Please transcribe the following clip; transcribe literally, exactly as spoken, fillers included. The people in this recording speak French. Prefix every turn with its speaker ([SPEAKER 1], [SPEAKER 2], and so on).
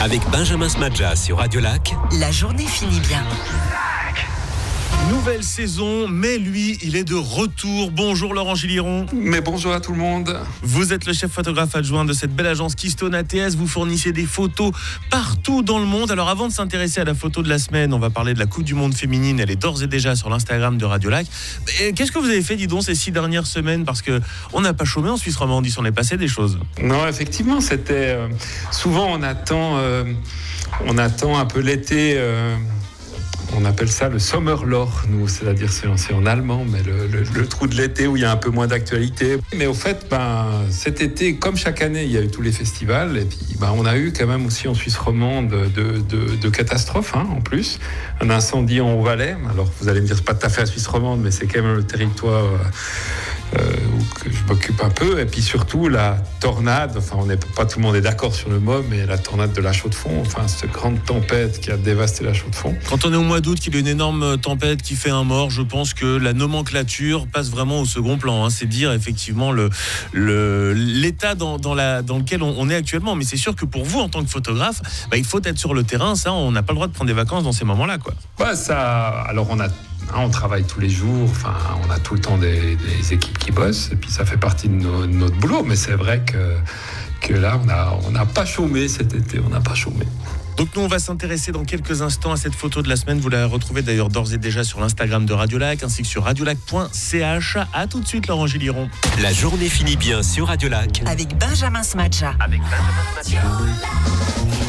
[SPEAKER 1] Avec Benjamin Smadja sur Radio Lac.
[SPEAKER 2] La journée finit bien.
[SPEAKER 3] Nouvelle saison, mais lui, il est de retour. Bonjour Laurent Giliron.
[SPEAKER 4] Mais bonjour à tout le monde.
[SPEAKER 3] Vous êtes le chef photographe adjoint de cette belle agence Keystone A T S. Vous fournissez des photos partout dans le monde. Alors avant de s'intéresser à la photo de la semaine, on va parler de la Coupe du Monde féminine. Elle est d'ores et déjà sur l'Instagram de Radio Lac. Et qu'est-ce que vous avez fait, dis donc, ces six dernières semaines? Parce qu'on n'a pas chômé en Suisse romande, il s'en est passé des choses.
[SPEAKER 4] Non, effectivement, c'était... Euh, souvent, on attend, euh, on attend un peu l'été... Euh, On appelle ça le Sommerloch, nous, c'est-à-dire c'est en, c'est en allemand, mais le, le, le trou de l'été où il y a un peu moins d'actualité. Mais au fait, ben, cet été, comme chaque année, il y a eu tous les festivals, et puis ben, on a eu quand même aussi en Suisse romande de, de, de catastrophes, hein, en plus. Un incendie en Haut-Valais, alors vous allez me dire, c'est pas tout à fait la Suisse romande, mais c'est quand même le territoire euh, où je m'occupe un peu. Et puis surtout, la tornade, enfin, on n'est pas tout le monde est d'accord sur le mot, mais la tornade de la Chaux-de-Fonds, enfin, cette grande tempête qui a dévasté la Chaux-de-Fonds.
[SPEAKER 3] Quand on est au mois d'août, qu'il y a une énorme tempête qui fait un mort, je pense que la nomenclature passe vraiment au second plan. Hein. C'est dire effectivement le, le, l'état dans, dans, la, dans lequel on, on est actuellement. Mais c'est sûr que pour vous, en tant que photographe, bah, il faut être sur le terrain. Ça, on n'a pas le droit de prendre des vacances dans ces moments-là, quoi.
[SPEAKER 4] Ouais, ça, alors on a Hein, on travaille tous les jours, enfin, on a tout le temps des, des équipes qui bossent, et puis ça fait partie de, nos, de notre boulot, mais c'est vrai que, que là, on n'a on a pas chômé cet été, on n'a pas chômé.
[SPEAKER 3] Donc nous, on va s'intéresser dans quelques instants à cette photo de la semaine. Vous la retrouvez d'ailleurs d'ores et déjà sur l'Instagram de Radio Lac, ainsi que sur radiolac point c h. À tout de suite, Laurent Giliron.
[SPEAKER 1] La journée finit bien sur Radio Lac.
[SPEAKER 2] Avec Benjamin Smadja.
[SPEAKER 1] Avec Benjamin Smadja.